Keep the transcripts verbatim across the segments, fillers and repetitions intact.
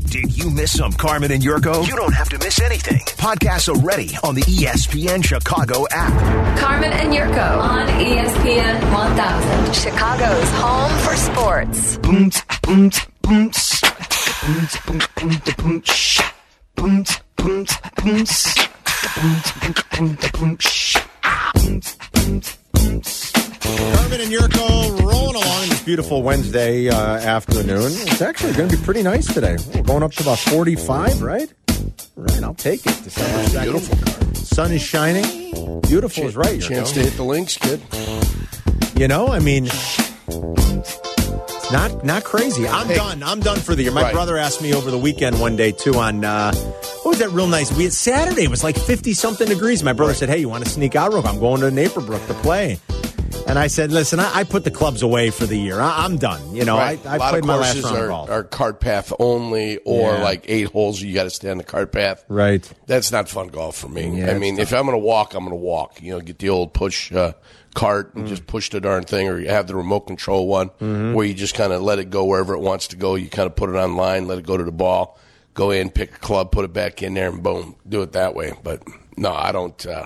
Did you miss some Carmen and Yurko? You don't have to miss anything. Podcasts are ready on the E S P N Chicago app. Carmen and Yurko on E S P N one thousand, Chicago's home for sports. Boom, boom, boom, boom, boom, boom, boom, boom, boom, Carmen and Yurko rolling along this beautiful Wednesday uh, afternoon. It's actually going to be pretty nice today. We're going up to about forty-five, right? Right, I'll take it. December second. Beautiful car. Sun is shining. Beautiful is right. Chance Yurko. to hit the links, kid. You know, I mean, it's not not crazy. I'm Hey. done. I'm done for the year. My Right. brother asked me over the weekend one day, too, on, uh, what was that real nice? We had Saturday. It was like fifty-something degrees. My brother Right. said, hey, you want to sneak out real quick? I'm going to Naperville to play. And I said, listen, I, I put the clubs away for the year. I, I'm done. You know, Right. I, I a lot played of my last courses round of are, golf. are cart path only, or Yeah. like eight holes. You got to stay on the cart path. Right. That's not fun golf for me. Yeah, I it's mean, tough. if I'm going to walk, I'm going to walk. You know, get the old push uh, cart and just push the darn thing, or you have the remote control one Mm-hmm. where you just kind of let it go wherever it wants to go. You kind of put it on line, let it go to the ball, go in, pick a club, put it back in there, and boom, do it that way. But no, I don't. Uh,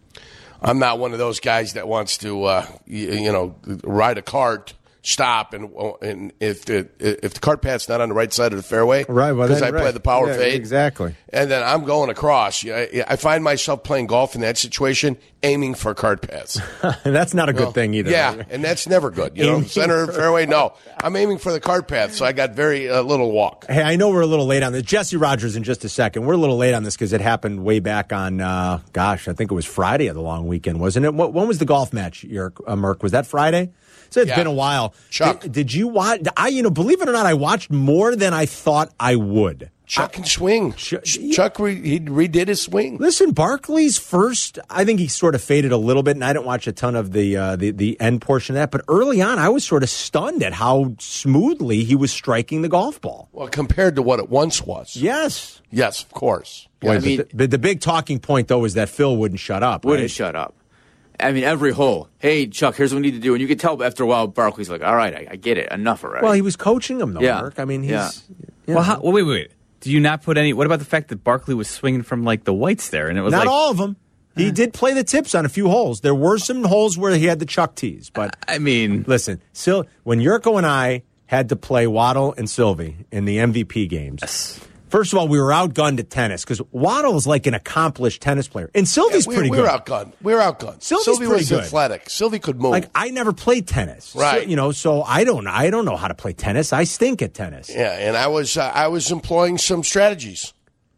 I'm not one of those guys that wants to, uh, you, you know, ride a cart, stop, and and if the if the cart path's not on the right side of the fairway, Right, well, because then, I play right. the power Yeah, fade, exactly. and then I'm going across. You know, I find myself playing golf in that situation, aiming for cart paths. And that's not a good Well, thing either. Yeah, right? and that's never good. You know, Aiming center of for- the fairway. No, I'm aiming for the cart path, so I got very uh, little walk. Hey, I know we're a little late on this. Jesse Rogers in just a second. We're a little late on this because it happened way back on, uh, gosh, I think it was Friday of the long weekend, wasn't it? What, when was the golf match, Yerk, uh, Merk? Was that Friday? So it's Yeah. been a while. Chuck. Did, did you watch? I, you know, believe it or not, I watched more than I thought I would. Chuck can swing. Ch- Chuck re- he redid his swing. Listen, Barkley's first, I think he sort of faded a little bit, and I didn't watch a ton of the, uh, the the end portion of that. But early on, I was sort of stunned at how smoothly he was striking the golf ball. Well, compared to what it once was. Yes. Yes, of course. Boy, Yes. but mean- the, but the big talking point, though, is that Phil wouldn't shut up. Wouldn't right? shut up. I mean, every hole. Hey, Chuck, here's what we need to do. And you could tell after a while, Barkley's like, all right, I, I get it. Enough already. Well, he was coaching him, though, Yeah. Mark. I mean, he's. Yeah. you Well, know, how, well, wait, wait, wait. Do you not put any? What about the fact that Barkley was swinging from like the whites there, and it was not like, all of them. He did play the tips on a few holes. There were some holes where he had the chuck tees, but I mean, listen, Sil- when Yurko and I had to play Waddle and Sylvie in the M V P games. yes. First of all, we were outgunned at tennis because Waddle is like an accomplished tennis player, and Sylvie's we, pretty we good. were outgunned. We were outgunned. Sylvie's Sylvie pretty was good. athletic. Sylvie could move. Like I never played tennis, So, Right. you know, so I don't, I don't know how to play tennis. I stink at tennis. yeah, and I was uh, I was employing some strategies.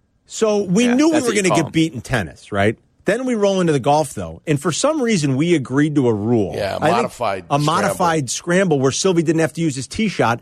So we Yeah, knew we that's were what you going to call get 'em. beat in tennis, right? Then we roll into the golf, though, and for some reason we agreed to a rule. Yeah, a I think modified a scramble. modified scramble where Sylvie didn't have to use his tee shot.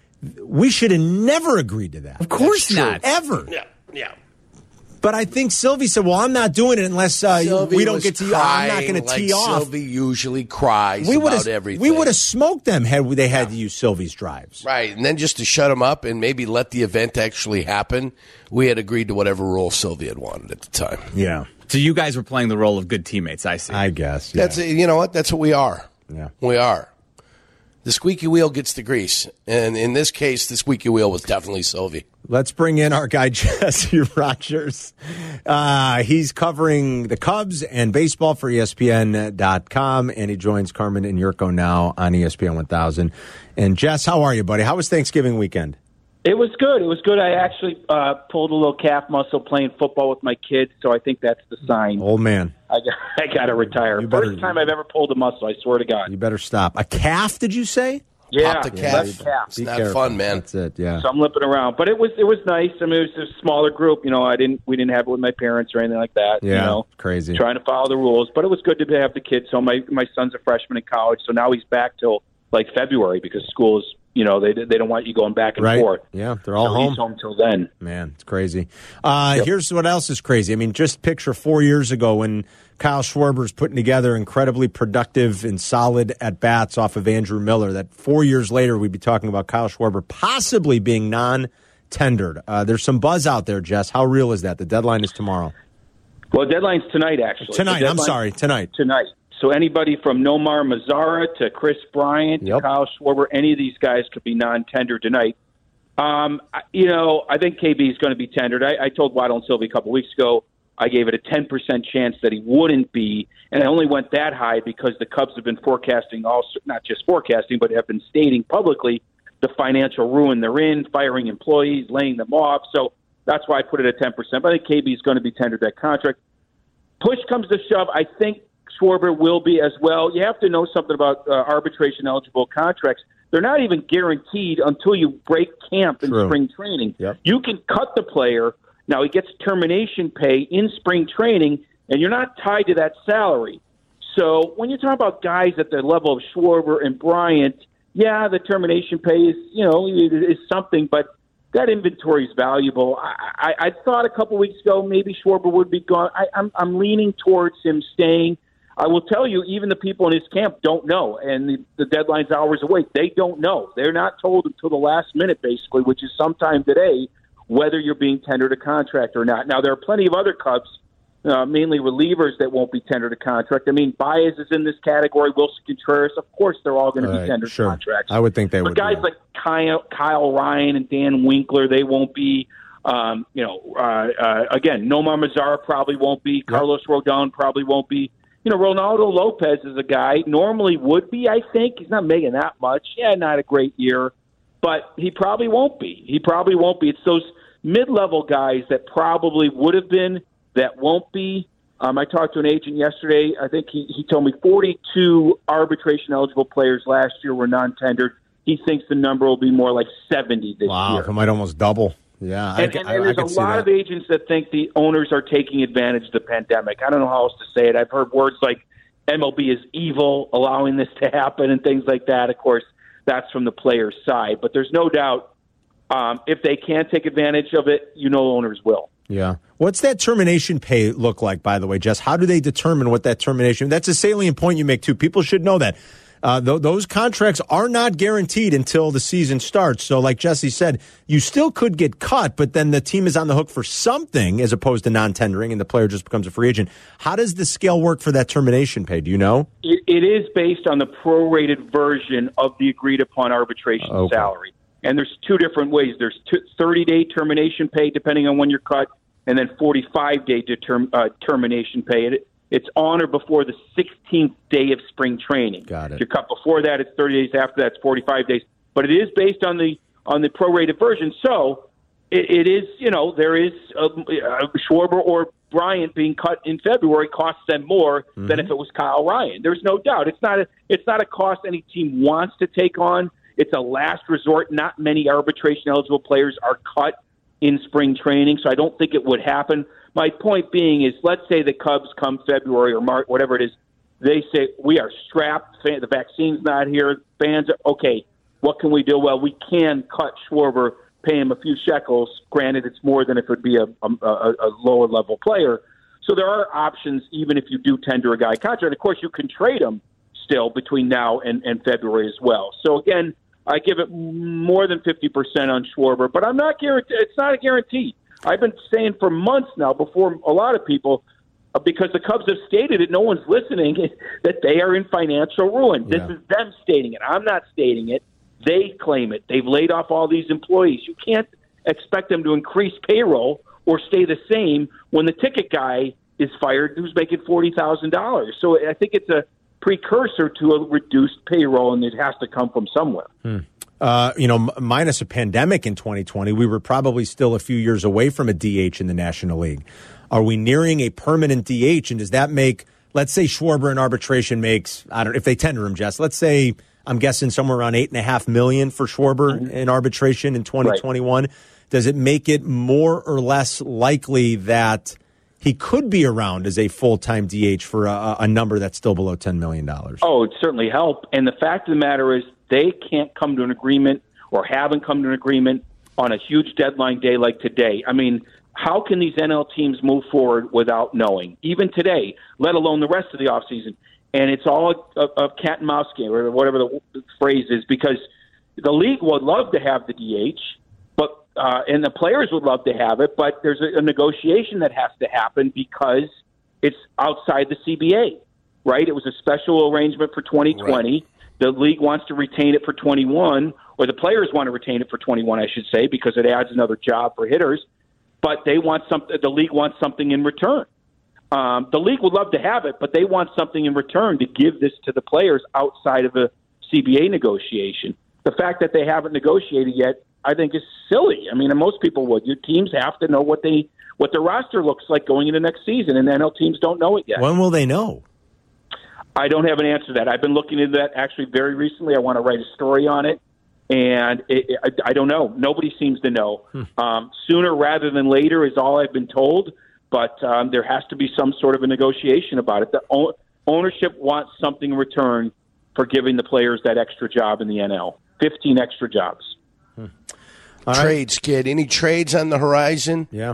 We should have never agreed to that. Of course That's true. not. Ever. Yeah, yeah. But I think Sylvie said, well, I'm not doing it unless uh, Sylvie we don't was get to. I'm not crying going to like tee off. Sylvie usually cries We would about have. everything. We would have smoked them had they had to use Sylvie's drives. Right, and then just to shut him up and maybe let the event actually happen, we had agreed to whatever rule Sylvie had wanted at the time. Yeah, So you guys were playing the role of good teammates. I see. I guess. Yeah. That's you know what? That's what we are. Yeah. We are. The squeaky wheel gets the grease, and in this case, the squeaky wheel was definitely Sylvie. Let's bring in our guy, Jesse Rogers. Uh, he's covering the Cubs and baseball for E S P N dot com, and he joins Carmen and Yurko now on E S P N one thousand. And Jess, how are you, buddy? How was Thanksgiving weekend? It was good. It was good. I actually uh, pulled a little calf muscle playing football with my kids, so I think that's the sign. Old man, I got, I got to retire. You better- First time I've ever pulled a muscle, I swear to God. you better stop. A calf, did you say? Yeah, Pop the left calf. calf. It's Be not careful. fun, man. That's it, yeah. So I'm limping around, but it was it was nice. I mean, it was a smaller group. You know, I didn't we didn't have it with my parents or anything like that. Yeah, you know, crazy. Trying to follow the rules, but it was good to have the kids. So my my son's a freshman in college, so now he's back till like February because school is. You know, they they don't want you going back and Right. forth. Yeah, they're all so home. He's home till then. Man, it's crazy. Uh, Yep. Here's what else is crazy. I mean, just picture four years ago when Kyle Schwarber's putting together incredibly productive and solid at-bats off of Andrew Miller, that four years later we'd be talking about Kyle Schwarber possibly being non-tendered. Uh, there's some buzz out there, Jess. How real is that? The deadline is tomorrow. Well, deadline's tonight, actually. Tonight, The I'm deadline- sorry, tonight. Tonight. So anybody from Nomar Mazara to Chris Bryant Yep. to Kyle Schwarber, any of these guys could be non-tender tonight. Um, you know, I think K B is going to be tendered. I, I told Waddle and Sylvie a couple weeks ago I gave it a ten percent chance that he wouldn't be, and I only went that high because the Cubs have been forecasting, also not just forecasting, but have been stating publicly the financial ruin they're in, firing employees, laying them off. So that's why I put it at ten percent. But I think K B is going to be tendered that contract. Push comes to shove, I think Schwarber will be as well. You have to know something about uh, arbitration-eligible contracts. They're not even guaranteed until you break camp in True. spring training. Yep. You can cut the player. Now, he gets termination pay in spring training, and you're not tied to that salary. So when you talk about guys at the level of Schwarber and Bryant, yeah, the termination pay is, you know, is something, but that inventory is valuable. I, I, I thought a couple weeks ago maybe Schwarber would be gone. I, I'm, I'm leaning towards him staying. I will tell you, even the people in his camp don't know, and the, the deadline's hours away. They don't know. They're not told until the last minute, basically, which is sometime today, whether you're being tendered a contract or not. Now, there are plenty of other Cubs, uh, mainly relievers, that won't be tendered a contract. I mean, Baez is in this category, Wilson Contreras. Of course, they're all going to be Right, tendered sure. contracts. I would think they but would. guys be. like Kyle, Kyle Ryan and Dan Winkler, they won't be. Um, you know, uh, uh, again, Nomar Mazara probably won't be. Carlos Rodon probably won't be. You know, Ronaldo Lopez is a guy, normally would be, I think. He's not making that much. Yeah, not a great year, but he probably won't be. He probably won't be. It's those mid-level guys that probably would have been that won't be. Um, I talked to an agent yesterday. I think he, he told me forty-two arbitration-eligible players last year were non-tendered. He thinks the number will be more like seventy this wow, year. it might almost double. Yeah, I, And, and, I, and I there's could a see lot that. of agents that think the owners are taking advantage of the pandemic. I don't know how else to say it. I've heard words like M L B is evil, allowing this to happen, and things like that. Of course, that's from the player's side. But there's no doubt um, if they can take advantage of it, you know owners will. Yeah. What's that termination pay look like, by the way, Jess? How do they determine what that termination? That's a salient point you make, too. People should know that. Uh, th- those contracts are not guaranteed until the season starts. So like Jesse said, you still could get cut, but then the team is on the hook for something as opposed to non-tendering, and the player just becomes a free agent. How does the scale work for that termination pay? Do you know? It, it is based on the prorated version of the agreed-upon arbitration Okay. salary. And there's two different ways. There's thirty-day termination pay, depending on when you're cut, and then forty-five day determ- uh, termination pay. It, It's on or before the sixteenth day of spring training. Got it. If you're cut before that, it's thirty days. After that, it's forty-five days. But it is based on the on the prorated version. So it, it is, you know, there is a, a Schwarber or Bryant being cut in February costs them more mm-hmm. than if it was Kyle Ryan. There's no doubt. It's not a it's not a cost any team wants to take on. It's a last resort. Not many arbitration eligible players are cut in spring training, so I don't think it would happen. My point being is, let's say the Cubs come February or March, whatever it is, they say, we are strapped, the vaccine's not here, fans are, okay, what can we do? Well, we can cut Schwarber, pay him a few shekels. Granted, it's more than if it would be a, a, a lower-level player. So there are options, even if you do tender a guy contract. Of course, you can trade him still between now and, and February as well. So, again, I give it more than fifty percent on Schwarber, but I'm not guaranteed. It's not a guarantee. I've been saying for months now, before a lot of people, uh, because the Cubs have stated it, no one's listening, that they are in financial ruin. Yeah. This is them stating it. I'm not stating it. They claim it. They've laid off all these employees. You can't expect them to increase payroll or stay the same when the ticket guy is fired who's making forty thousand dollars. So I think it's a precursor to a reduced payroll, and it has to come from somewhere. Hmm. Uh, you know, m- minus a pandemic in twenty twenty, we were probably still a few years away from a D H in the National League. Are we nearing a permanent D H? And does that make, let's say Schwarber in arbitration makes, I don't know, if they tender him, Jess, let's say, I'm guessing somewhere around eight and a half million for Schwarber mm-hmm. in arbitration in twenty twenty-one. Right. Does it make it more or less likely that he could be around as a full-time D H for a, a number that's still below ten million dollars? Oh, it'd certainly help. And the fact of the matter is, they can't come to an agreement or haven't come to an agreement on a huge deadline day like today. I mean, how can these N L teams move forward without knowing, even today, let alone the rest of the offseason? And it's all a, a cat and mouse game, or whatever the phrase is, because the league would love to have the D H, but uh, and the players would love to have it, but there's a, a negotiation that has to happen because it's outside the C B A, right? It was a special arrangement for twenty twenty. Right. The league wants to retain it for twenty-one, or the players want to retain it for twenty-one, I should say, because it adds another job for hitters. But they want something. The league wants something in return. Um, the league would love to have it, but they want something in return to give this to the players outside of a C B A negotiation. The fact that they haven't negotiated yet, I think, is silly. I mean, and most people would. Your teams have to know what they what their roster looks like going into next season, and N L teams don't know it yet. When will they know? I don't have an answer to that. I've been looking into that actually very recently. I want to write a story on it, and it, it, I, I don't know. Nobody seems to know. Hmm. Um, sooner rather than later is all I've been told, but um, there has to be some sort of a negotiation about it. The own, ownership wants something in return for giving the players that extra job in the N L. fifteen extra jobs. Hmm. Trades, right. Kid. Any trades on the horizon? Yeah.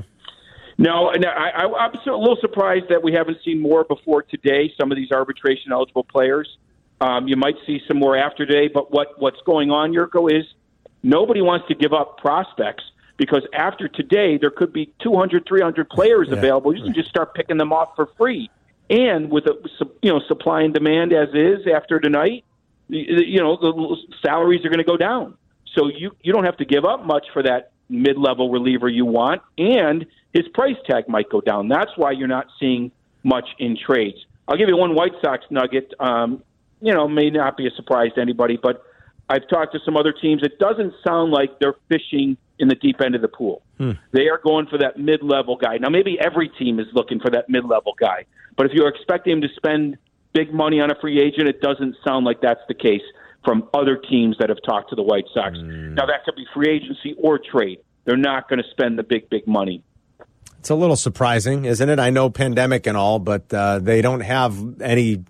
No, no I, I, I'm a little surprised that we haven't seen more before today, some of these arbitration-eligible players. Um, you might see some more after today, but what, what's going on, Yurko, is nobody wants to give up prospects because after today there could be two hundred, three hundred players yeah. available. You can just start picking them off for free. And with a, you know, supply and demand as is after tonight, you know, the salaries are going to go down. So you, you don't have to give up much for that mid-level reliever you want, and his price tag might go down. That's why you're not seeing much in trades. I'll give you one White Sox nugget. Um, you know, may not be a surprise to anybody, but I've talked to some other teams. It doesn't sound like they're fishing in the deep end of the pool. Hmm. They are going for that mid-level guy. Now, maybe every team is looking for that mid-level guy, but if you're expecting him to spend big money on a free agent, it doesn't sound like that's the case from other teams that have talked to the White Sox. Mm. Now, that could be free agency or trade. They're not going to spend the big, big money. It's a little surprising, isn't it? I know pandemic and all, but uh, they don't have any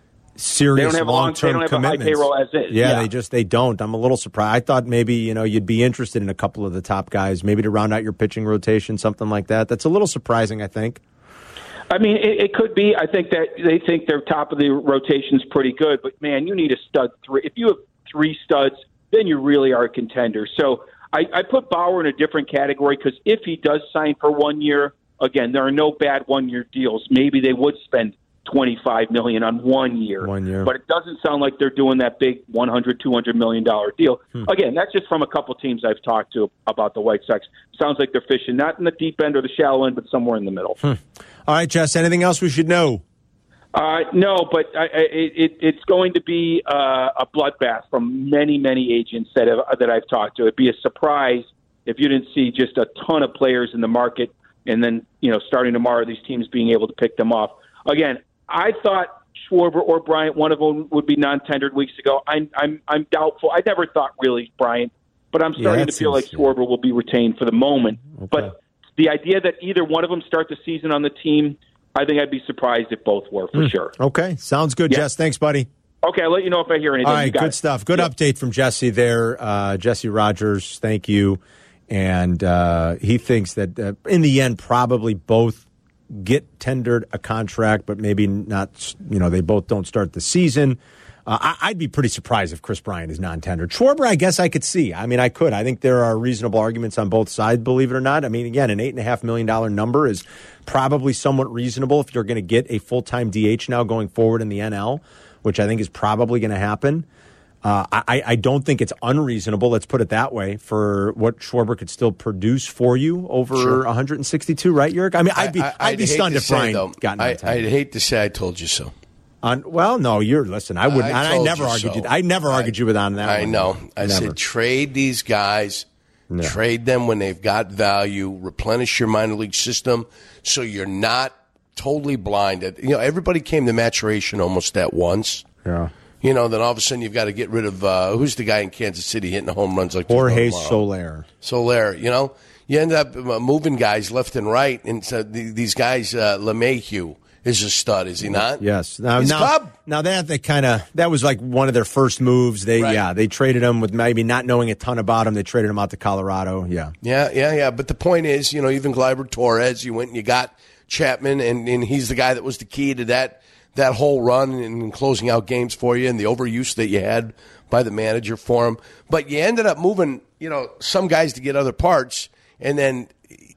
serious they don't have long-term long, they don't commitments. Have a high payroll as is. Yeah, yeah, they just they don't. I'm a little surprised. I thought maybe you know you'd be interested in a couple of the top guys, maybe to round out your pitching rotation, something like that. That's a little surprising, I think. I mean, it, it could be. I think that they think their top of the rotation is pretty good, but man, you need a stud three. If you have three studs, then you really are a contender. So I, I put Bauer in a different category because if he does sign for one year, again, there are no bad one-year deals. Maybe they would spend twenty-five million dollars on one year. One year. But it doesn't sound like they're doing that big one hundred, two hundred million dollars deal. Hmm. Again, that's just from a couple teams I've talked to about the White Sox. Sounds like they're fishing not in the deep end or the shallow end, but somewhere in the middle. Hmm. All right, Jess, anything else we should know? Uh, no, but I, I, it, it's going to be uh, a bloodbath from many, many agents that, have, that I've talked to. It'd be a surprise if you didn't see just a ton of players in the market and then, you know, starting tomorrow, these teams being able to pick them off. Again, I thought Schwarber or Bryant, one of them would be non-tendered weeks ago. I'm I'm I'm doubtful. I never thought really Bryant, but I'm starting yeah, to feel like Schwarber will be retained for the moment. Okay. But the idea that either one of them start the season on the team, I think I'd be surprised if both were, for mm. sure. Okay, sounds good, yeah. Jess. Thanks, buddy. Okay, I'll let you know if I hear anything. All right, good it. stuff. Good yep. update from Jesse there. Uh, Jesse Rogers, thank you. And uh, he thinks that uh, in the end, probably both get tendered a contract, but maybe not, you know, they both don't start the season. Uh, I, I'd be pretty surprised if Chris Bryant is non-tendered. Schwarber, I guess I could see. I mean, I could. I think there are reasonable arguments on both sides, believe it or not. I mean, again, an eight point five million dollars number is probably somewhat reasonable if you're going to get a full-time D H now going forward in the N L, which I think is probably going to happen. Uh, I, I don't think it's unreasonable, let's put it that way, for what Schwarber could still produce for you over sure. one hundred sixty-two, right, Jurk? I mean, I'd be, I, I, I'd be stunned if Bryant got I, I'd hate to say I told you so. On, well, no, you're listen. I wouldn't. I, I never you argued so. you. I never argued I, you with on that. I one. know. I never. said trade these guys, no. trade them when they've got value, replenish your minor league system, so you're not totally blinded. You know, everybody came to maturation almost at once. Yeah. You know, then all of a sudden you've got to get rid of uh, who's the guy in Kansas City hitting the home runs like Jorge Soler. Soler. You know, you end up moving guys left and right, and so these guys, uh, LeMahieu is a stud, is he not? Yes. Now, His now, club. now that they kind of that was like one of their first moves. They right. yeah they traded him with maybe not knowing a ton about him. They traded him out to Colorado. Yeah. Yeah, yeah, yeah. But the point is, you know, even Gleyber Torres, you went and you got Chapman, and, and he's the guy that was the key to that that whole run and closing out games for you, and the overuse that you had by the manager for him. But you ended up moving, you know, some guys to get other parts, and then,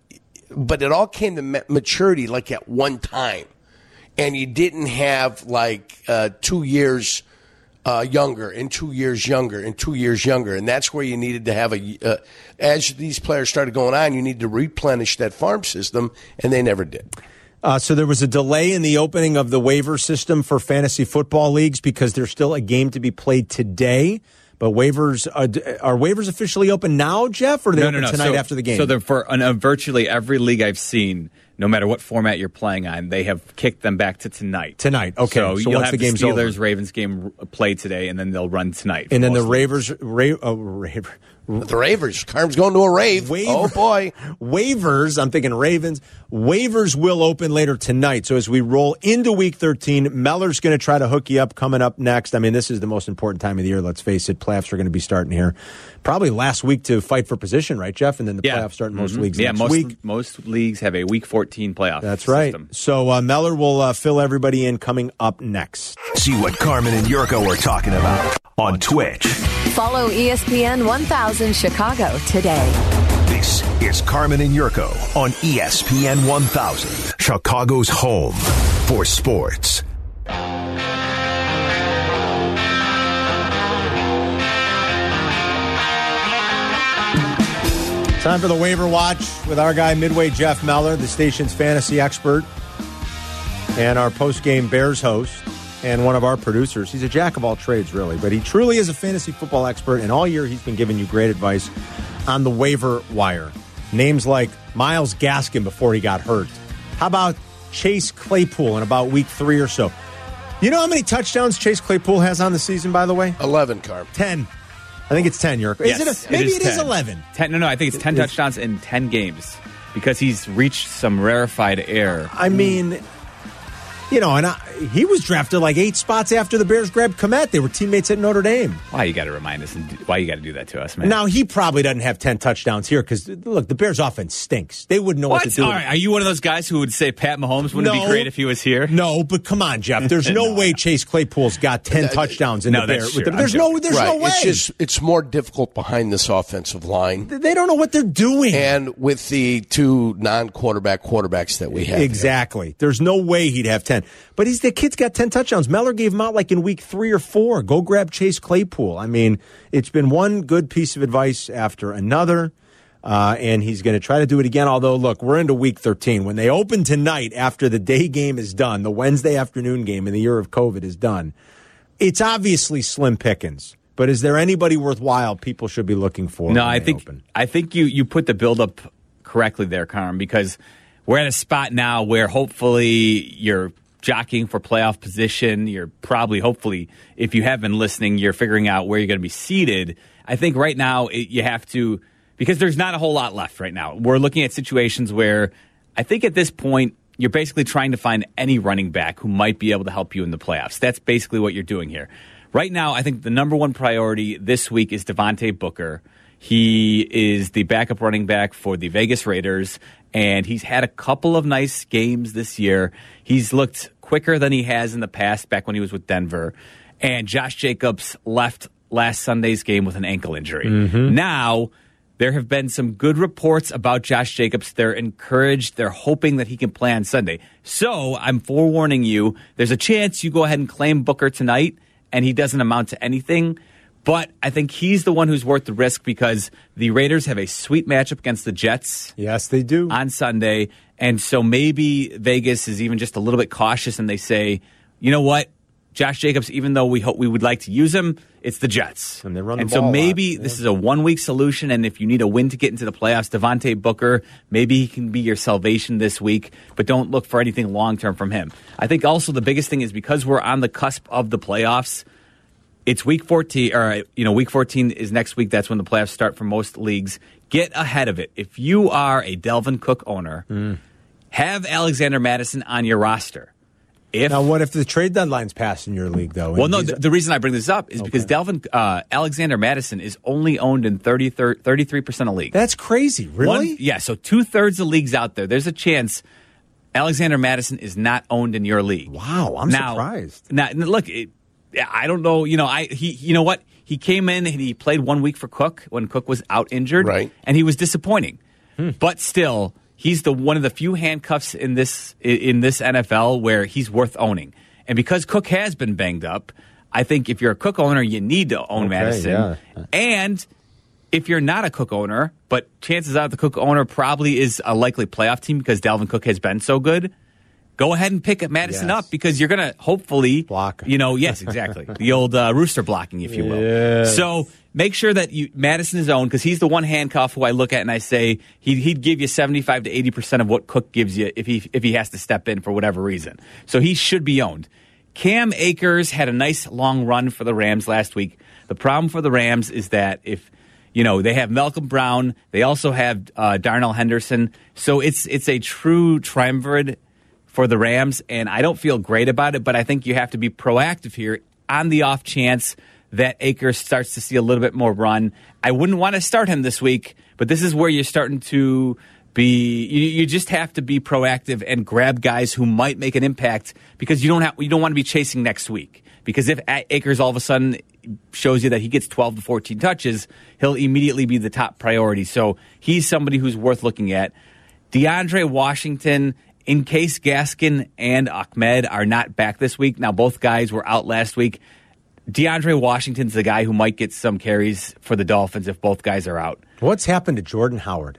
but it all came to maturity like at one time. And you didn't have like uh, two years uh, younger, and two years younger, and two years younger. And that's where you needed to have a, uh, as these players started going on, you need to replenish that farm system, and they never did. Uh, so there was a delay in the opening of the waiver system for fantasy football leagues because there's still a game to be played today. But waivers are, are waivers officially open now, Jeff, or are they no, open no, no. tonight so, after the game? So they're for uh, virtually every league I've seen, no matter what format you're playing on, they have kicked them back to tonight. Tonight, okay. So, So you'll once have the the game's Steelers over. Ravens game play today, and then they'll run tonight. and then the most leagues. Ravers, Ra- uh, Raver, The Ravers. Carm's going to a rave. Waiver- Oh, boy. Waivers, I'm thinking Ravens. Waivers will open later tonight. So as we roll into Week thirteen, Meller's going to try to hook you up coming up next. I mean, this is the most important time of the year, let's face it. Playoffs are going to be starting here. Probably last week to fight for position, right, Jeff? And then the Yeah. playoffs start in most Mhm. leagues Yeah, next most, week. most leagues have a Week fourteen playoff That's right. system. So uh, Meller will uh, fill everybody in coming up next. See what Carmen and Yurko are talking about on Twitch. Follow E S P N one thousand Chicago today. This is Carmen and Yurko on E S P N one thousand, Chicago's home for sports. Time for the waiver watch with our guy Midway Jeff Meller, the station's fantasy expert, and our post-game Bears host, and one of our producers. He's a jack of all trades, really, but he truly is a fantasy football expert, and all year he's been giving you great advice on the waiver wire. Names like Myles Gaskin before he got hurt. How about Chase Claypool in about week three or so? You know how many touchdowns Chase Claypool has on the season, by the way? eleven, Carm. ten. I think it's ten, Yurko. Yes, is it a, maybe it is ten. eleven. ten, no, no, I think it's ten It's- touchdowns in ten games because he's reached some rarefied air. I mean, you know, and I, he was drafted like eight spots after the Bears grabbed Kmet. They were teammates at Notre Dame. Why you got to remind us? And do, why you got to do that to us, man? Now, he probably doesn't have ten touchdowns here because, look, the Bears' offense stinks. They wouldn't know what, What? to do. All right, are you one of those guys who would say Pat Mahomes wouldn't No. be great if he was here? No, but come on, Jeff. There's no, No, way Chase Claypool's got ten touchdowns in No, the that's Bears. true. The, I'm there's no, joking. there's right. no way. It's just it's more difficult behind this offensive line. They don't know what they're doing. And with the two non-quarterback quarterbacks that we have. Exactly. There's no way he'd have ten. But he's the kid's got ten touchdowns. Meller gave him out like in week three or four. Go grab Chase Claypool. I mean, it's been one good piece of advice after another. Uh, and he's going to try to do it again. Although, look, we're into week thirteen. When they open tonight after the day game is done, the Wednesday afternoon game in the year of COVID is done, it's obviously slim pickings. But is there anybody worthwhile people should be looking for? No, when I they think open? I think you you put the buildup correctly there, Carm, because we're at a spot now where hopefully you're jockeying for playoff position. You're probably, hopefully, if you have been listening, you're figuring out where you're going to be seated. I think right now it, you have to, because there's not a whole lot left right now. We're looking at situations where I think at this point you're basically trying to find any running back who might be able to help you in the playoffs. That's basically what you're doing here. Right now, I think the number one priority this week is Devontae Booker. He is the backup running back for the Vegas Raiders, and he's had a couple of nice games this year. He's looked quicker than he has in the past, back when he was with Denver. And Josh Jacobs left last Sunday's game with an ankle injury. Mm-hmm. Now, there have been some good reports about Josh Jacobs. They're encouraged. They're hoping that he can play on Sunday. So I'm forewarning you, there's a chance you go ahead and claim Booker tonight, and he doesn't amount to anything. But I think he's the one who's worth the risk because the Raiders have a sweet matchup against the Jets. Yes, they do. On Sunday. And so maybe Vegas is even just a little bit cautious and they say, you know what? Josh Jacobs, even though we hope we would like to use him, it's the Jets. And they run the And so ball a maybe lot. this Yeah. is a one-week solution, and if you need a win to get into the playoffs, Devontae Booker, maybe he can be your salvation this week, but don't look for anything long-term from him. I think also the biggest thing is because we're on the cusp of the playoffs, it's week fourteen, or, you know, week fourteen is next week. That's when the playoffs start for most leagues. Get ahead of it. If you are a Delvin Cook owner, Mm. have Alexander Madison on your roster. If Now, what if the trade deadline's passed in your league, though? Well, And no, he's- the, the reason I bring this up is because Delvin uh, Alexander Madison is only owned in thirty-three percent of leagues. That's crazy. Really? One, yeah, so two-thirds of leagues out there, there's a chance Alexander Madison is not owned in your league. Wow, I'm now, surprised. Now, look, it, I don't know. You know, I he, you know what? He came in and he played one week for Cook when Cook was out injured, Right. and he was disappointing. But still, he's the one of the few handcuffs in this in this N F L where he's worth owning. And because Cook has been banged up, I think if you're a Cook owner, you need to own Okay, Madison. yeah. And if you're not a Cook owner, but chances are the Cook owner probably is a likely playoff team because Dalvin Cook has been so good, go ahead and pick Madison Yes. up because you're going to hopefully block. You know, yes, exactly. The old uh, rooster blocking, if you will. Yes. So make sure that you Madison is owned because he's the one handcuff who I look at and I say he'd, he'd give you seventy-five to eighty percent of what Cook gives you if he if he has to step in for whatever reason. So he should be owned. Cam Akers had a nice long run for the Rams last week. The problem for the Rams is that if you know they have Malcolm Brown, they also have uh, Darnell Henderson. So it's it's a true triumvirate for the Rams, and I don't feel great about it, but I think you have to be proactive here on the off chance that Akers starts to see a little bit more run. I wouldn't want to start him this week, but this is where you're starting to be, you, you just have to be proactive and grab guys who might make an impact because you don't have, you don't want to be chasing next week. Because if Akers all of a sudden shows you that he gets twelve to fourteen touches, he'll immediately be the top priority. So he's somebody who's worth looking at. DeAndre Washington, in case Gaskin and Ahmed are not back this week, now both guys were out last week, DeAndre Washington's the guy who might get some carries for the Dolphins if both guys are out. What's happened to Jordan Howard?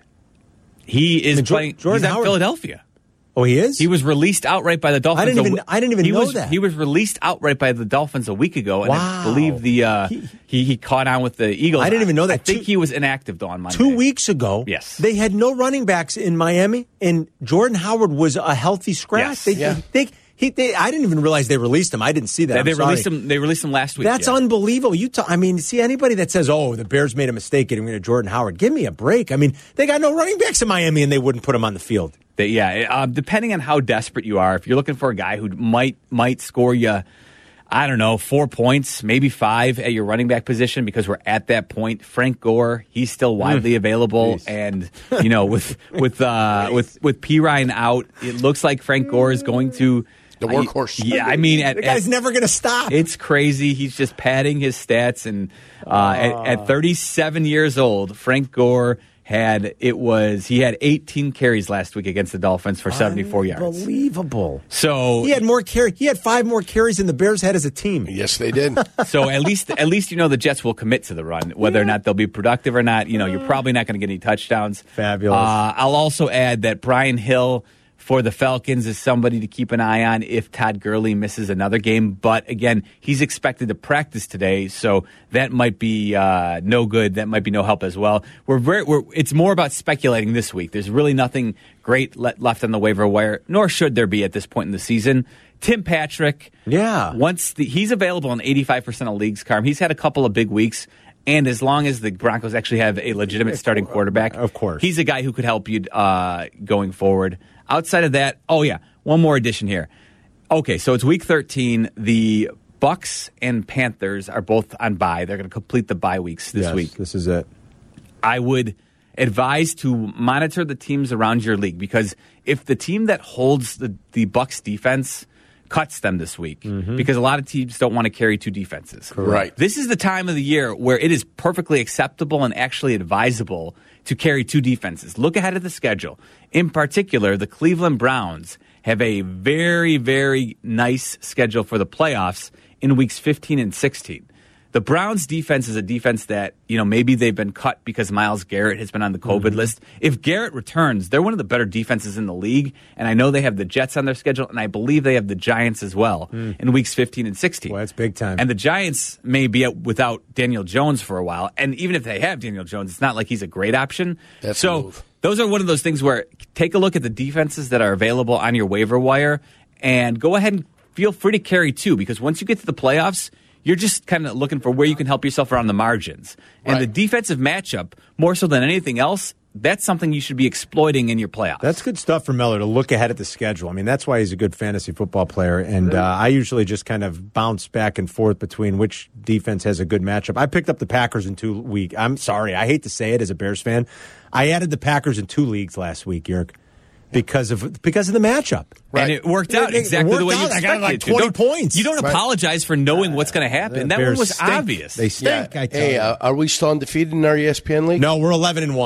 He is I mean, Jo- playing Jordan he's at Howard- Philadelphia. Oh, he is? He was released outright by the Dolphins. I didn't a even- w- I didn't even he know was, that. He was released outright by the Dolphins a week ago, and Wow. I believe the uh, He- he, he caught on with the Eagles. I didn't even know that. I think Two- he was inactive though on Monday. Two weeks ago, Yes. they had no running backs in Miami, and Jordan Howard was a healthy scratch. Yes. They, Yeah. they, he, they, I didn't even realize they released him. I didn't see that. They, I'm they sorry. released him. They released him last week. That's yeah. unbelievable. You, ta- I mean, see anybody that says, "Oh, the Bears made a mistake getting rid of Jordan Howard," give me a break. I mean, they got no running backs in Miami, and they wouldn't put him on the field. That, yeah, uh, depending on how desperate you are, if you're looking for a guy who might might score you, I don't know, four points, maybe five at your running back position, because we're at that point. Frank Gore, he's still widely available, and you know, with with uh, with with P. Ryan out, it looks like Frank Gore is going to The workhorse. Yeah, I mean, at, The guy's at- never going to stop. it's crazy. He's just padding his stats, and uh, at, at thirty-seven years old, Frank Gore had it was he had eighteen carries last week against the Dolphins for seventy-four yards. Unbelievable. So He had more carry. He had five more carries than the Bears had as a team. Yes, they did. so at least at least you know the Jets will commit to the run, whether or not they'll be productive or not. You know, you're probably not going to get any touchdowns. Fabulous. Uh, I'll also add that Brian Hill for the Falcons is somebody to keep an eye on if Todd Gurley misses another game. But again, he's expected to practice today, so that might be uh, no good. That might be no help as well. We're very. We're, it's more about speculating this week. There's really nothing great le- left on the waiver wire, nor should there be at this point in the season. Tim Patrick, Yeah. once the, he's available in eighty-five percent of leagues, Carm. He's had a couple of big weeks. And as long as the Broncos actually have a legitimate starting quarterback, Of course. he's a guy who could help you uh, going forward. Outside of that, oh yeah, one more addition here. Okay, so it's week thirteen. The Bucks and Panthers are both on bye. They're going to complete the bye weeks this Yes, week. This is it. I would advise to monitor the teams around your league, because if the team that holds the, the Bucks defense cuts them this week, because a lot of teams don't want to carry two defenses. Right. This is the time of the year where it is perfectly acceptable and actually advisable to carry two defenses. Look ahead at the schedule. In particular, the Cleveland Browns have a very, very nice schedule for the playoffs in weeks fifteen and sixteen. The Browns defense is a defense that, you know, maybe they've been cut because Myles Garrett has been on the COVID Mm-hmm. list. If Garrett returns, they're one of the better defenses in the league. And I know they have the Jets on their schedule, and I believe they have the Giants as well in weeks fifteen and sixteen. Well, that's big time. And the Giants may be out without Daniel Jones for a while. And even if they have Daniel Jones, it's not like he's a great option. That's so a move. those are one of those things where take a look at the defenses that are available on your waiver wire and go ahead and feel free to carry two, because once you get to the playoffs, you're just kind of looking for where you can help yourself around the margins. And Right. the defensive matchup, more so than anything else, that's something you should be exploiting in your playoffs. That's good stuff for Miller to look ahead at the schedule. I mean, that's why he's a good fantasy football player. And uh, I usually just kind of bounce back and forth between which defense has a good matchup. I picked up the Packers in two weeks. I'm sorry, I hate to say it as a Bears fan. I added the Packers in two leagues last week, Yerk, because of because of the matchup. And it worked out It- it exactly the worked way you out. I expected got like it to. twenty Don't- points. You don't Right. apologize for knowing what's going to happen. That one Bears was stink. obvious. They stink, I tell hey, you. uh, are we still undefeated in our E S P N league? No, we're eleven and one.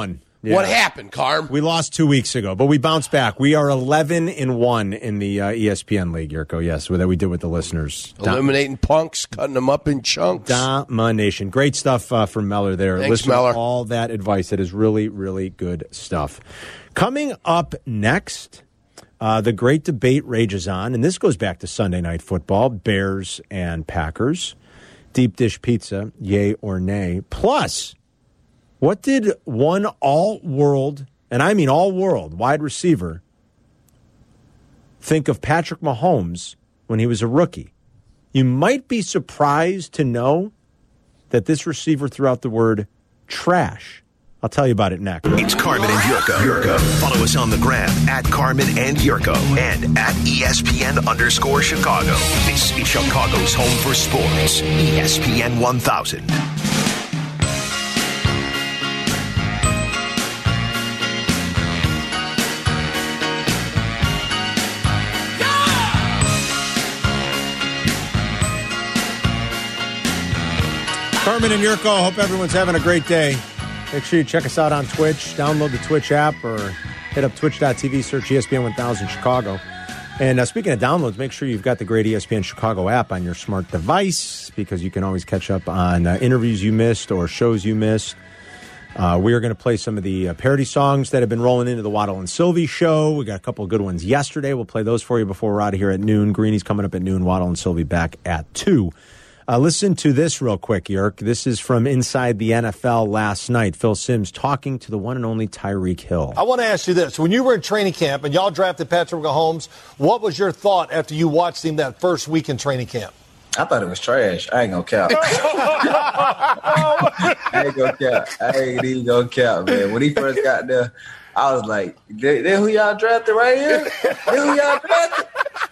Yeah. What happened, Carm? We lost two weeks ago, but we bounced back. We are eleven and one in the uh, E S P N League, Yurko. Yes, that we did with the listeners. Eliminating punks, cutting them up in chunks. Domination. Great stuff uh, from Meller there. Thanks, Listen Meller. to all that advice. That is really, really good stuff. Coming up next, uh, the great debate rages on, and this goes back to Sunday Night Football, Bears and Packers. Deep dish pizza, yay or nay. Plus, what did one all-world, and I mean all-world, wide receiver think of Patrick Mahomes when he was a rookie? You might be surprised to know that this receiver threw out the word trash. I'll tell you about it next. It's Carmen and Yurko. Yurko. Follow us on the gram at Carmen and Yurko and at E S P N underscore Chicago. This is Chicago's home for sports. E S P N one thousand. Carmen and Yurko, hope everyone's having a great day. Make sure you check us out on Twitch. Download the Twitch app or hit up twitch dot t v, search E S P N one thousand Chicago. And uh, speaking of downloads, make sure you've got the great E S P N Chicago app on your smart device because you can always catch up on uh, interviews you missed or shows you missed. Uh, we are going to play some of the uh, parody songs that have been rolling into the Waddle and Sylvie show. We got a couple of good ones yesterday. We'll play those for you before we're out of here at noon. Greenie's coming up at noon. Waddle and Sylvie back at two. Uh, listen to this real quick, Yerk. This is from inside the N F L last night. Phil Simms talking to the one and only Tyreek Hill. I want to ask you this. When you were in training camp and y'all drafted Patrick Mahomes, what was your thought after you watched him that first week in training camp? I thought it was trash. I ain't gonna cap. I ain't gonna cap. I ain't even gonna cap, man. When he first got there, I was like, they, they who y'all drafted right here? They who y'all drafted?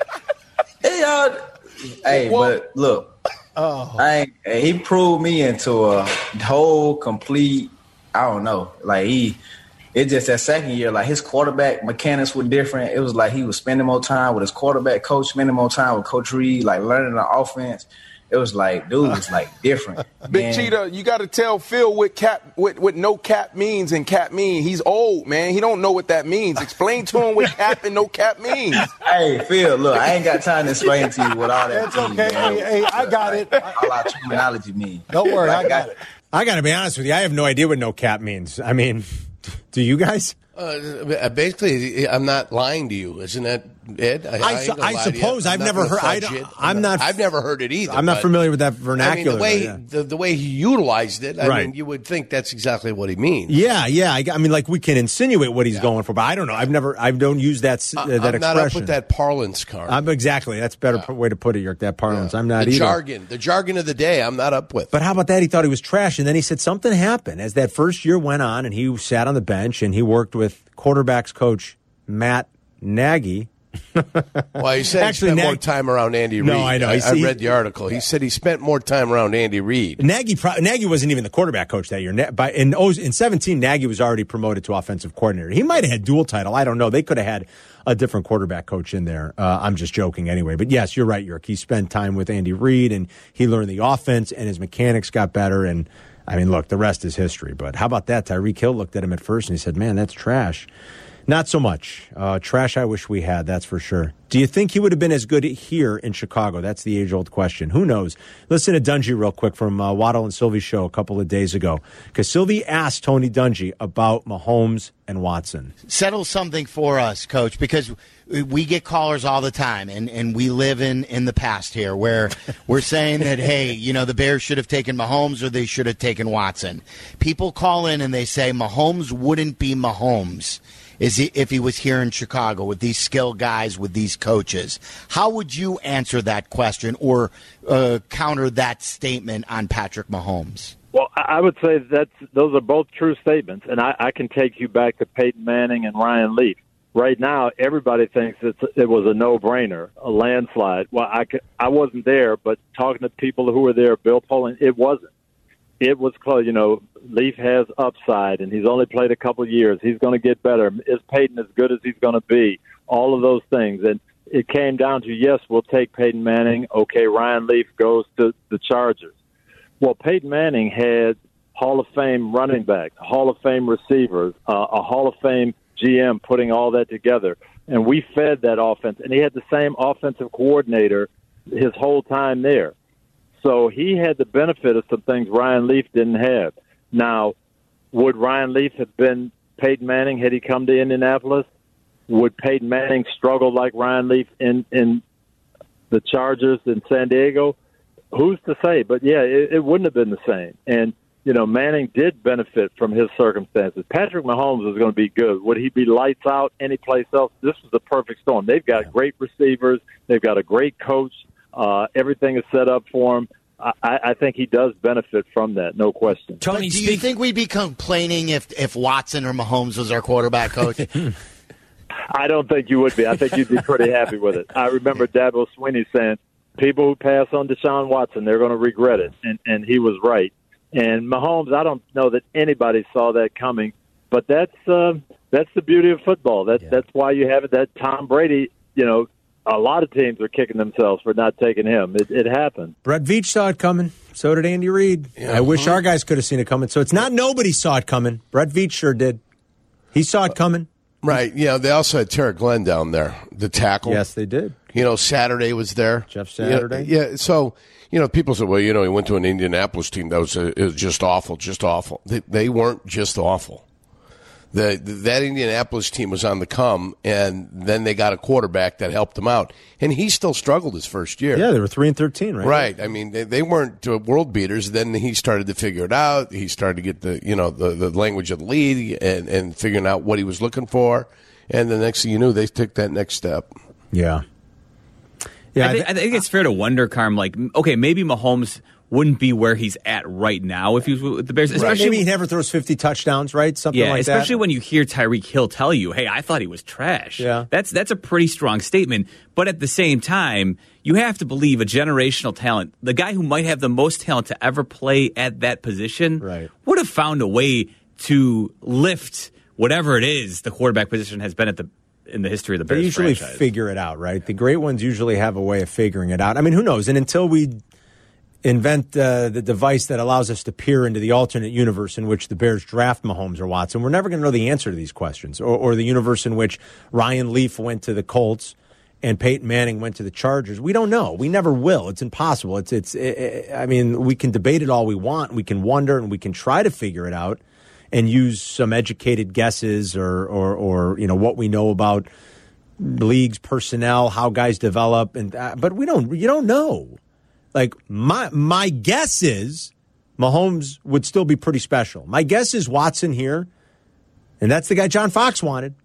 They y'all. Hey, but look. Oh. I ain't, he proved me into a whole complete, I don't know, like he, it just that second year, like his quarterback mechanics were different. It was like he was spending more time with his quarterback coach, spending more time with Coach Reed, like learning the offense. It was like, dude, it's like different. Big man. Cheetah, you got to tell Phil what cap, what, what no cap means and cap mean. He's old, man. He don't know what that means. Explain to him what cap and no cap means. Hey, Phil, look, I ain't got time to explain to you what all that That's means. okay. Man. Hey, hey, I got it. All our terminology means. Don't worry, I got it. I got to be honest with you. I have no idea what no cap means. I mean, do you guys? Uh, basically, I'm not lying to you, isn't that Ed? I, I, I, su- I suppose I've not never heard. I fudge don't, it. I'm not. I've never heard it either. I'm not but, familiar with that I mean, vernacular. the way yeah. the, the way he utilized it, I Right. mean, you would think that's exactly what he means. Yeah, yeah. I, I mean, like we can insinuate what he's yeah. going for, but I don't know. I've never. I don't use that. Uh, that I'm expression. not up with that parlance card. I'm exactly. That's a better yeah. way to put it, Yerk. That parlance. Yeah. I'm not the either. jargon. The jargon of the day. I'm not up with. But how about that? He thought he was trash, and then he said something happened as that first year went on, and he sat on the bench and he worked with quarterbacks coach Matt Nagy. Well, he said Actually, he spent Nag- more time around Andy Reid. No, I know. I, He- I he- read the article. He said he spent more time around Andy Reid. Nagy pro- Nagy wasn't even the quarterback coach that year. Na- by, in, oh, in seventeen, Nagy was already promoted to offensive coordinator. He might have had dual title. I don't know. They could have had a different quarterback coach in there. Uh, I'm just joking anyway. But yes, you're right, Yerk. He spent time with Andy Reid, and he learned the offense, and his mechanics got better. And, I mean, look, the rest is history. But how about that? Tyreek Hill looked at him at first, and he said, man, that's trash. Not so much. Uh, trash I wish we had, that's for sure. Do you think he would have been as good here in Chicago? That's the age-old question. Who knows? Listen to Dungy real quick from uh, Waddle and Sylvie's show a couple of days ago. Because Sylvie asked Tony Dungy about Mahomes and Watson. Settle something for us, Coach, because we get callers all the time, and, and we live in, in the past here where we're saying that, hey, you know, the Bears should have taken Mahomes or they should have taken Watson. People call in and they say Mahomes wouldn't be Mahomes is he, if he was here in Chicago with these skill guys, with these coaches. How would you answer that question or uh, counter that statement on Patrick Mahomes? Well, I would say that those are both true statements, and I, I can take you back to Peyton Manning and Ryan Leaf. Right now, everybody thinks it's, it was a no-brainer, a landslide. Well, I, could, I wasn't there, but talking to people who were there, Bill Polian, it wasn't. It was close. You know, Leaf has upside, and he's only played a couple of years. He's going to get better. Is Peyton as good as he's going to be? All of those things. And it came down to, yes, we'll take Peyton Manning. Okay, Ryan Leaf goes to the Chargers. Well, Peyton Manning had Hall of Fame running backs, Hall of Fame receivers, uh, a Hall of Fame G M putting all that together. And we fed that offense. And he had the same offensive coordinator his whole time there. So he had the benefit of some things Ryan Leaf didn't have. Now, would Ryan Leaf have been Peyton Manning had he come to Indianapolis? Would Peyton Manning struggle like Ryan Leaf in, in the Chargers in San Diego? Who's to say? But, yeah, it, it wouldn't have been the same. And, you know, Manning did benefit from his circumstances. Patrick Mahomes is going to be good. Would he be lights out anyplace else? This is the perfect storm. They've got great receivers. They've got a great coach. Uh, everything is set up for him. I, I think he does benefit from that, no question. Tony, do you think we'd be complaining if, if Watson or Mahomes was our quarterback coach? I don't think you would be. I think you'd be pretty happy with it. I remember Dabo Swinney saying, people who pass on Deshaun Watson, they're going to regret it. And, and he was right. And Mahomes, I don't know that anybody saw that coming. But that's uh, that's the beauty of football. That, yeah. That's why you have it. That Tom Brady, you know, a lot of teams are kicking themselves for not taking him. It, it happened. Brett Veach saw it coming. So did Andy Reid. Yeah. I wish our guys could have seen it coming. So it's not nobody saw it coming. Brett Veach sure did. He saw it coming. Right. Yeah, they also had Tara Glenn down there, the tackle. Yes, they did. You know, Saturday was there. Jeff Saturday. Yeah, yeah. So, you know, people said, well, you know, he went to an Indianapolis team that was, a, it was just awful, just awful. They, they weren't just awful. The, that Indianapolis team was on the come, and then they got a quarterback that helped them out. And he still struggled his first year. Yeah, they were three and thirteen, right? Right. I mean, they, they weren't uh, world beaters. Then he started to figure it out. He started to get the, you know, the, the language of the league and, and figuring out what he was looking for. And the next thing you knew, they took that next step. Yeah. Yeah, I, th- I think it's fair to wonder, Carm, like, okay, maybe Mahomes wouldn't be where he's at right now if he was with the Bears. Especially right. Maybe he never throws fifty touchdowns, right? Something yeah, like especially that. Especially when you hear Tyreek Hill tell you, hey, I thought he was trash. Yeah. That's, that's a pretty strong statement. But at the same time, you have to believe a generational talent, the guy who might have the most talent to ever play at that position, right. would have found a way to lift whatever it is the quarterback position has been at the in the history of the Bears They usually franchise. Figure it out, right? The great ones usually have a way of figuring it out. I mean, who knows? And until we invent uh, the device that allows us to peer into the alternate universe in which the Bears draft Mahomes or Watson, we're never going to know the answer to these questions. Or, or the universe in which Ryan Leaf went to the Colts and Peyton Manning went to the Chargers. We don't know. We never will. It's impossible. It's, it's. It, I mean, we can debate it all we want. We can wonder and we can try to figure it out and use some educated guesses or, or, or you know, what we know about leagues, personnel, how guys develop, and uh, but we don't. You don't know. Like my my guess is Mahomes would still be pretty special. My guess is Watson here, and that's the guy John Fox wanted.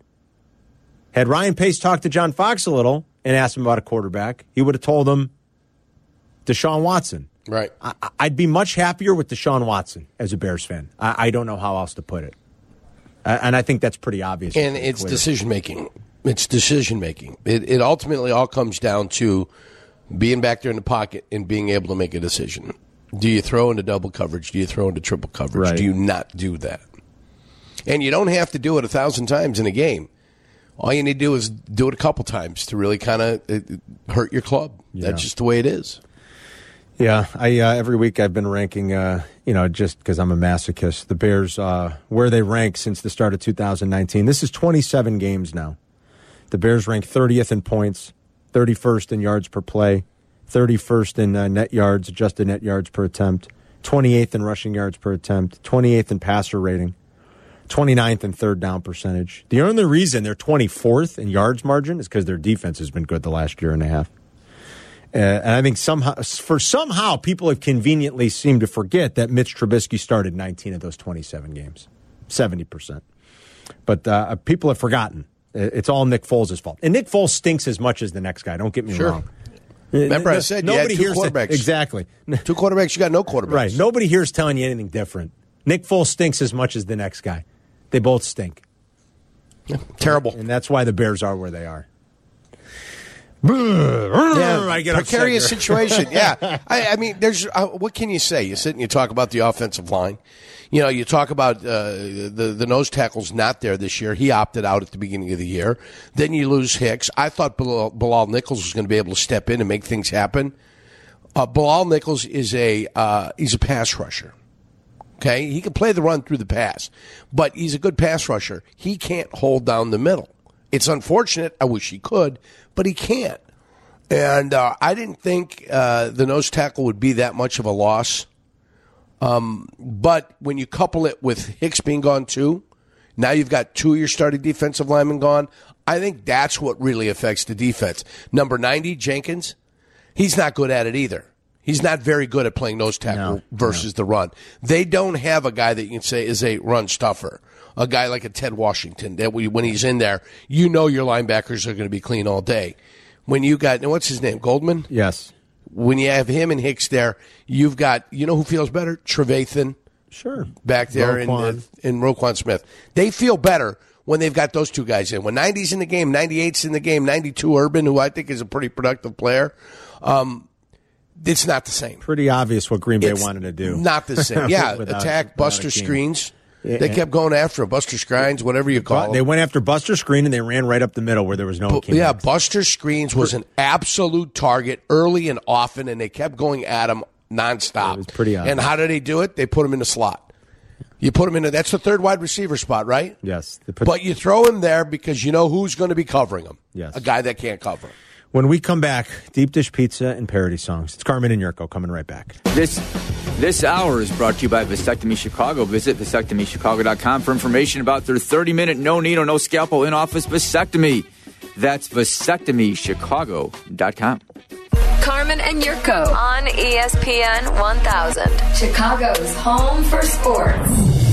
Had Ryan Pace talked to John Fox a little and asked him about a quarterback, he would have told him Deshaun Watson. Right. I, I'd be much happier with Deshaun Watson as a Bears fan. I, I don't know how else to put it. Uh, and I think that's pretty obvious. And it's decision making. It's decision making. It, it ultimately all comes down to being back there in the pocket and being able to make a decision. Do you throw into double coverage? Do you throw into triple coverage? Right. Do you not do that? And you don't have to do it a thousand times in a game. All you need to do is do it a couple times to really kind of hurt your club. Yeah. That's just the way it is. Yeah, I uh, every week I've been ranking, uh, you know, just because I'm a masochist, the Bears, uh, where they rank since the start of two thousand nineteen. This is twenty-seven games now. The Bears rank thirtieth in points, thirty-first in yards per play, thirty-first in uh, net yards, adjusted net yards per attempt, twenty-eighth in rushing yards per attempt, twenty-eighth in passer rating, twenty-ninth in third down percentage. The only reason they're twenty-fourth in yards margin is because their defense has been good the last year and a half. Uh, and I think somehow, for somehow, people have conveniently seemed to forget that Mitch Trubisky started nineteen of those twenty-seven games, seventy percent. But uh, people have forgotten. It's all Nick Foles' fault. And Nick Foles stinks as much as the next guy. Don't get me sure. wrong. Remember I said Nobody you had two hears quarterbacks. That. Exactly. Two quarterbacks, you got no quarterbacks. Right. Nobody here is telling you anything different. Nick Foles stinks as much as the next guy. They both stink. Yeah, terrible. And that's why the Bears are where they are. Yeah, I get precarious situation. Yeah, I, I mean, there's uh, what can you say? You sit and you talk about the offensive line. You know, you talk about uh, the the nose tackle's not there this year. He opted out at the beginning of the year. Then you lose Hicks. I thought Bilal, Bilal Nichols was going to be able to step in and make things happen. Uh, Bilal Nichols is a uh, he's a pass rusher. Okay, he can play the run through the pass, but he's a good pass rusher. He can't hold down the middle. It's unfortunate. I wish he could, but he can't. And uh, I didn't think uh, the nose tackle would be that much of a loss. Um, but when you couple it with Hicks being gone too, now you've got two of your starting defensive linemen gone. I think that's what really affects the defense. Number ninety, Jenkins, he's not good at it either. He's not very good at playing nose tackle no, versus no. the run. They don't have a guy that you can say is a run stuffer, a guy like a Ted Washington, that we, when he's in there, you know your linebackers are going to be clean all day. When you got, what's his name, Goldman? Yes. When you have him and Hicks there, you've got, you know who feels better? Trevathan. Sure. Back there Roquan. in, in Roquan Smith. They feel better when they've got those two guys in. When ninety's in the game, ninety-eight's in the game, ninety-two Urban, who I think is a pretty productive player, um, it's not the same. Pretty obvious what Green Bay it's wanted to do. Not the same. Yeah, without, attack, Buster Screens. Yeah. They kept going after him. Buster Screens, whatever you call it. They went after Buster Screen, and they ran right up the middle where there was no But, Yeah, Buster Screens was an absolute target early and often, and they kept going at him nonstop. It was pretty obvious. And how did they do it? They put him in the slot. You put him in the, that's the third wide receiver spot, right? Yes. Put, but you throw him there because you know who's going to be covering him. Yes. A guy that can't cover him. When we come back, deep dish pizza and parody songs. It's Carmen and Yurko coming right back. This this hour is brought to you by Vasectomy Chicago. Visit vasectomy chicago dot com for information about their thirty-minute no-needle, no-scalpel in-office vasectomy. That's vasectomy chicago dot com. Carmen and Yurko on E S P N one thousand. Chicago's home for sports.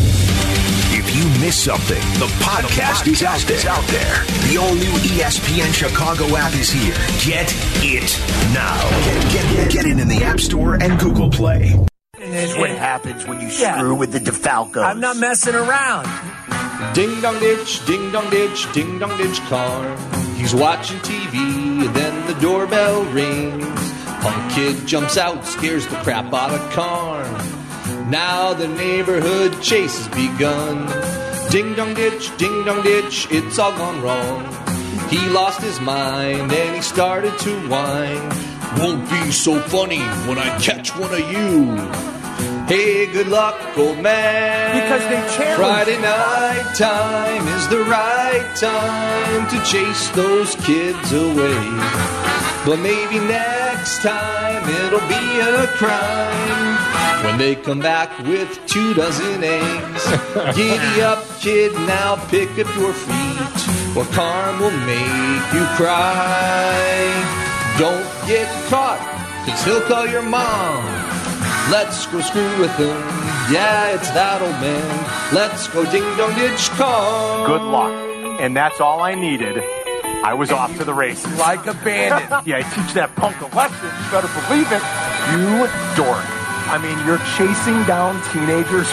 If you miss something, the podcast, the podcast is, out there. is out there. The all-new E S P N Chicago app is here. Get it now. Get, get, get it in the App Store and Google Play. This is what happens when you yeah. screw with the DeFalcos. I'm not messing around. Ding dong ditch, ding dong ditch, ding dong ditch car. He's watching T V and then the doorbell rings. Punk kid jumps out, scares the crap out of Karn. Now the neighborhood chase has begun. Ding dong ditch, ding dong ditch, it's all gone wrong. He lost his mind and he started to whine. Won't be so funny when I catch one of you. Hey, good luck, old man. Because they challenge. Friday night time is the right time to chase those kids away. But maybe next time it'll be a crime when they come back with two dozen eggs. Giddy up, kid, now pick up your feet, or Carm will make you cry. Don't get caught, cause he'll call your mom. Let's go screw with him. Yeah, it's that old man. Let's go ding dong ditch Carm. Good luck. And that's all I needed. I was and off to the races. Like a bandit. Yeah, I teach that punk a lesson. You better believe it. You dork. I mean, you're chasing down teenagers.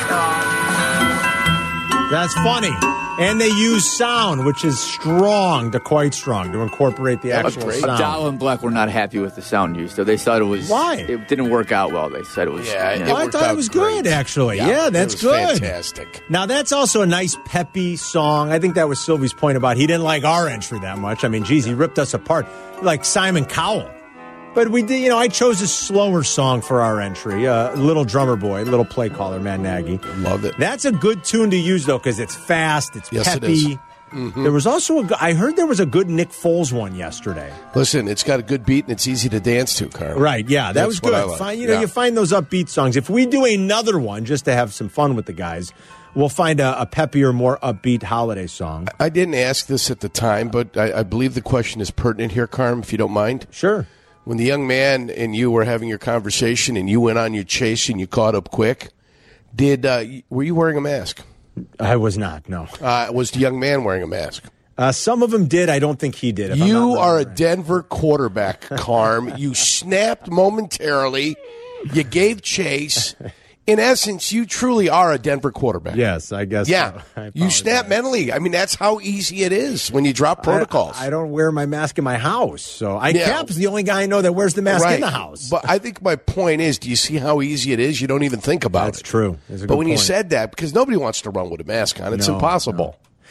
That's funny. And they use sound, which is strong to quite strong to incorporate the actual sound. Dial and Black were not happy with the sound use, so they thought it was. Why? It didn't work out well. They said it was. Yeah, you know, it I thought it was great, great. actually. Yeah, yeah that's it was good. Fantastic. Now, that's also a nice, peppy song. I think that was Sylvie's point about he didn't like our entry that much. I mean, geez, he ripped us apart. Like Simon Cowell. But we did, you know, I chose a slower song for our entry. Uh, Little Drummer Boy, Little Play Caller, Matt Nagy. Love it. That's a good tune to use, though, because it's fast, it's yes, peppy. It is. Mm-hmm. There was also a, I heard there was a good Nick Foles one yesterday. Listen, it's got a good beat and it's easy to dance to, Carl. Right, yeah, that That's was good. Like. Find, you know, yeah. you find those upbeat songs. If we do another one just to have some fun with the guys, we'll find a, a peppier, more upbeat holiday song. I didn't ask this at the time, but I, I believe the question is pertinent here, Carm, if you don't mind. Sure. When the young man and you were having your conversation and you went on your chase and you caught up quick, did uh, were you wearing a mask? I was not, no. Uh, was the young man wearing a mask? Uh, some of them did. I don't think he did. You are a Denver quarterback, Carm. You snapped momentarily. You gave chase. In essence, you truly are a Denver quarterback. Yes, I guess yeah. so. You snap mentally. I mean, that's how easy it is when you drop protocols. I, I don't wear my mask in my house. So I yeah. Cap's the only guy I know that wears the mask right. in the house. But I think my point is, do you see how easy it is? You don't even think about that's it. True. That's true. But when point. you said that, because nobody wants to run with a mask on, it's no, impossible. No.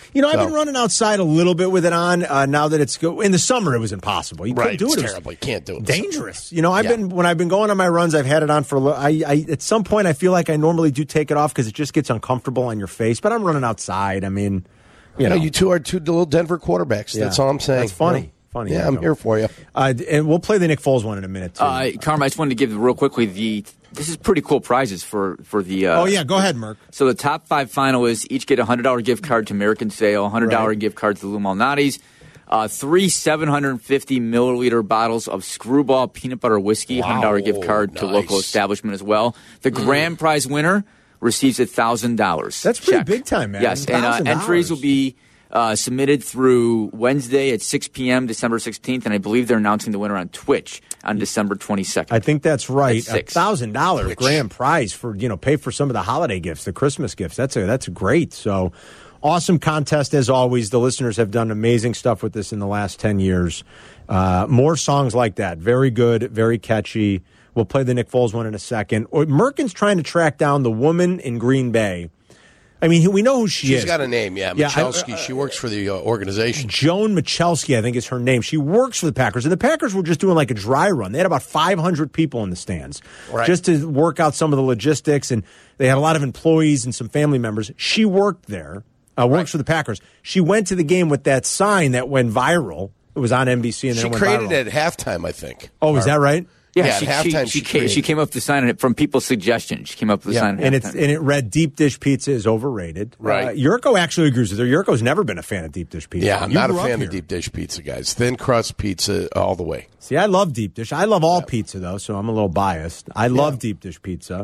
You know, I've So- been running outside a little bit with it on. Uh, now that it's go- in the summer, it was impossible. You Right, couldn't do it's it. It was terrible. You can't do it. dangerous. You know, I've Yeah. been when I've been going on my runs, I've had it on for. a li- I, I at some point I feel like I normally do take it off because it just gets uncomfortable on your face. But I'm running outside. I mean, you You know, know, you two are two little Denver quarterbacks. Yeah. That's all I'm saying. That's funny. You know? Funny. Yeah, I'm here for you. Uh, and we'll play the Nick Foles one in a minute too. Uh, Carm, I just wanted to give real quickly the. This is pretty cool prizes for for the. Uh, oh yeah, go ahead, Merk. So the top five finalists each get a hundred dollar gift card to American Sale, a hundred dollar Right. gift card to Lou Malnati's, uh, three seven hundred fifty milliliter bottles of Screwball peanut butter whiskey, Wow. hundred dollar gift card to Nice. local establishment as well. The grand prize winner receives a thousand dollars. That's pretty big time, man. Yes, and uh, one thousand dollars. entries will be. Uh, submitted through Wednesday at six p.m. December sixteenth, and I believe they're announcing the winner on Twitch on December twenty-second. I think that's right. At six. A thousand dollars grand prize for you know pay for some of the holiday gifts, the Christmas gifts. That's a that's great. So awesome contest as always. The listeners have done amazing stuff with this in the last ten years. Uh, more songs like that. Very good, very catchy. We'll play the Nick Foles one in a second. Or Merkin's trying to track down the woman in Green Bay. I mean, we know who she She's is. got a name, yeah. Yeah, I- Michalski. she works for the uh, organization. Joan Michalski, I think is her name. She works for the Packers. And the Packers were just doing like a dry run. They had about five hundred people in the stands Right. just to work out some of the logistics. And they had a lot of employees and some family members. She worked there, uh, works Right. for the Packers. She went to the game with that sign that went viral. It was on N B C and then She it went created viral. it at halftime, I think. Oh, is that right? Yeah, Yeah, she, at halftime she, she she, came, created she came up with the sign on it from people's suggestions. She came up with the Yeah, sign at and it's halftime. and it read deep dish pizza is overrated. Right. Uh, Yurko actually agrees with her. Yurko's never been a fan of deep dish pizza. Yeah, I'm You not a grew up fan here. of deep dish pizza, guys. Thin crust pizza all the way. See, I love deep dish. I love all pizza, though, so I'm a little biased. I love deep dish pizza.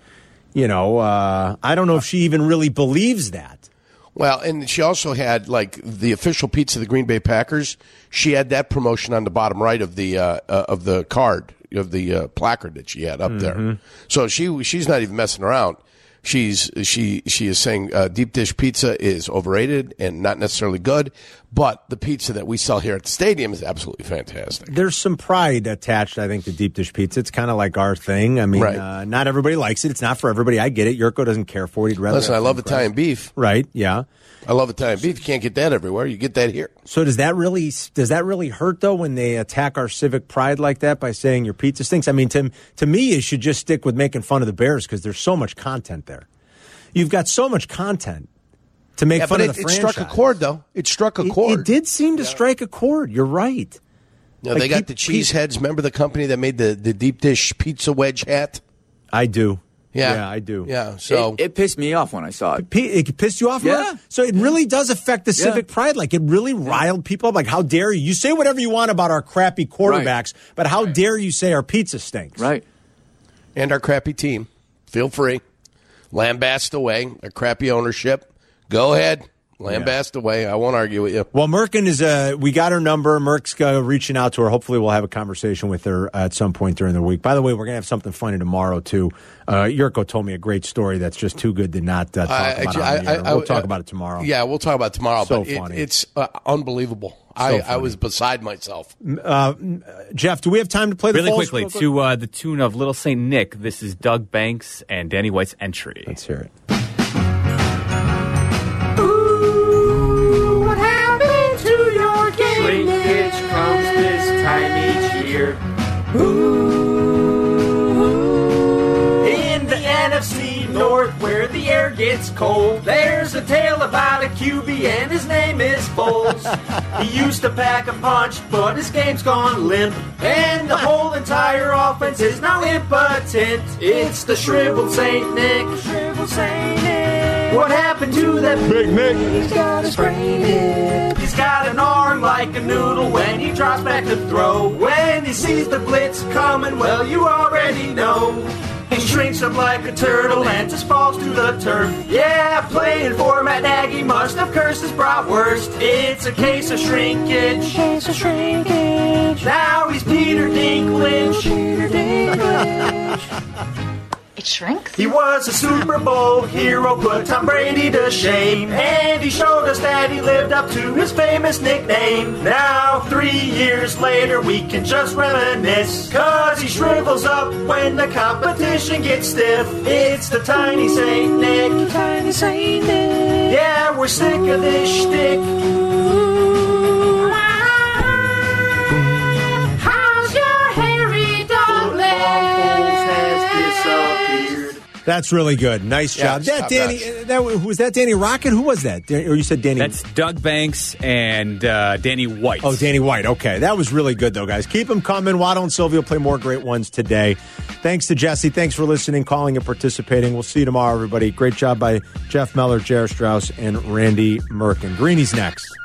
You know, uh, I don't know if she even really believes that. Well, and she also had like the official pizza of the Green Bay Packers. She had that promotion on the bottom right of the uh, uh, of the card of the uh, placard that she had up there. Mhm. So she she's not even messing around. She's she she is saying uh, deep dish pizza is overrated and not necessarily good, but the pizza that we sell here at the stadium is absolutely fantastic. There's some pride attached, I think, to deep dish pizza. It's kind of like our thing. I mean, Right. uh, not everybody likes it. It's not for everybody. I get it. Yurko doesn't care for it. He'd rather Listen, I have love thin crust. Italian beef. Right? Yeah. I love Italian beef. You can't get that everywhere. You get that here. So does that really does that really hurt though when they attack our civic pride like that by saying your pizza stinks? I mean, to to me, it should just stick with making fun of the Bears because there's so much content there. You've got so much content to make Yeah, fun but of it, the it franchise. struck a chord, though. It struck a It- chord. It, did seem to strike a chord. You're right. You know, Like, they got peop- the cheese heads. Remember the company that made the, the deep dish pizza wedge hat? I do. Yeah. Yeah, I do. Yeah. So it, it pissed me off when I saw it. P- It pissed you off? Yeah. Mark? So it really does affect the Yeah. civic pride. Like, it really riled people up. Like, how dare you? You say whatever you want about our crappy quarterbacks, but how dare you say our pizza stinks? Right. and our crappy team. Feel free. Lambast away. A crappy ownership. Go ahead. Lambast away. I won't argue with you. Well, Merkin is, uh, we got her number. Merk's uh, reaching out to her. Hopefully, we'll have a conversation with her at some point during the week. By the way, we're going to have something funny tomorrow, too. Uh, Yurko told me a great story that's just too good to not uh, talk I- about I- on the air. I- I- We'll talk uh, about it tomorrow. Yeah, we'll talk about it tomorrow. So but it- funny. it's uh, unbelievable. I, I was beside myself. Uh, Jeff, do we have time to play the really Foles quickly real quick? to uh, the tune of Little Saint Nick? This is Doug Banks and Danny White's entry. Let's hear it. Ooh, what happened to your game? Shrinkage comes this time each year. Ooh, in the N F C North where the air gets cold, there's a tale about a Q B and his name is Foles. He used to pack a punch, but his game's gone limp, and the whole entire offense is now impotent. It's the shriveled Saint Nick. Shriveled Saint Nick. What happened to that Big Nick? He's got a sprained hip. He's got an arm like a noodle when he drops back to throw. When he sees the blitz coming, well, you already know. He shrinks up like a turtle and just falls to the turf. Yeah, playing for Matt Nagy must have cursed his bratwurst. It's a case of shrinkage. Case of shrinkage. Now he's Peter Dinklage. Peter Dinklage. It shrinks? He was a Super Bowl hero, put Tom Brady to shame, and he showed us that he lived up to his famous nickname. Now, three years later, we can just reminisce, cause he shrivels up when the competition gets stiff. It's the Tiny Saint Nick. Tiny Saint Nick. Yeah, we're sick of this shtick. How's your hairy dog leg? That's really good. Nice Yeah, job. That top Danny, notch. that was that Danny Rocket? Who was that? Or you said Danny? That's Doug Banks and uh, Danny White. Oh, Danny White. Okay. That was really good, though, guys. Keep them coming. Waddle and Sylvia will play more great ones today. Thanks to Jesse. Thanks for listening, calling, and participating. We'll see you tomorrow, everybody. Great job by Jeff Meller, Jared Strauss, and Randy Merkin. Greenie's next.